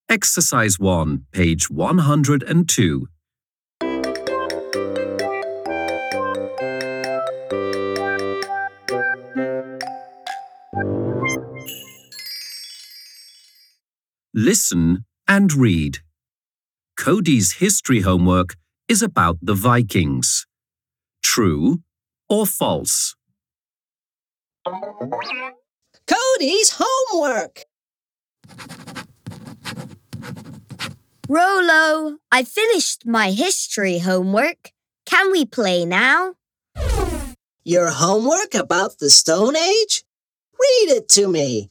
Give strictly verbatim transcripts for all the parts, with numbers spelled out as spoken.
Exercise one, page one hundred two. Listen and read. Cody's history homework is about the Vikings. True or false? Cody's homework! Rolo, I finished my history homework. Can we play now? Your homework about the Stone Age? Read it to me.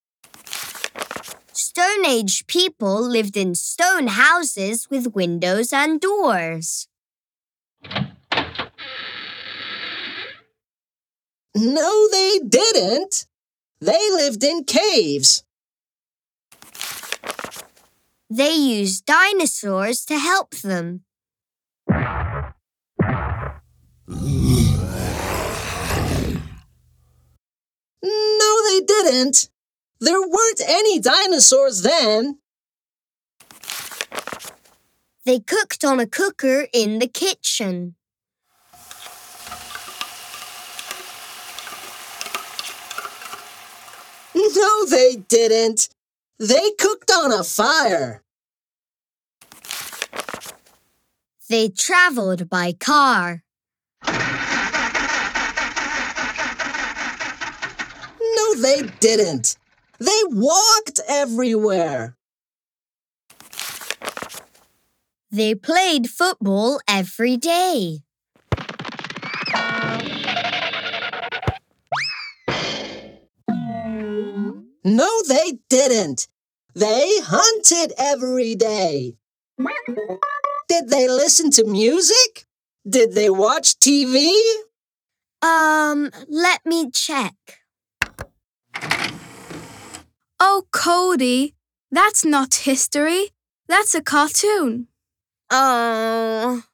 Stone Age people lived in stone houses with windows and doors. No, they didn't. They lived in caves. They used dinosaurs to help them. No, they didn't. There weren't any dinosaurs then. They cooked on a cooker in the kitchen. No, they didn't. They cooked on a fire. They traveled by car. No, they didn't. They walked everywhere. They played football every day. No, they didn't. They hunted every day. Did they listen to music? Did they watch T V? Um, let me check. Oh, Cody, that's not history. That's a cartoon. Oh.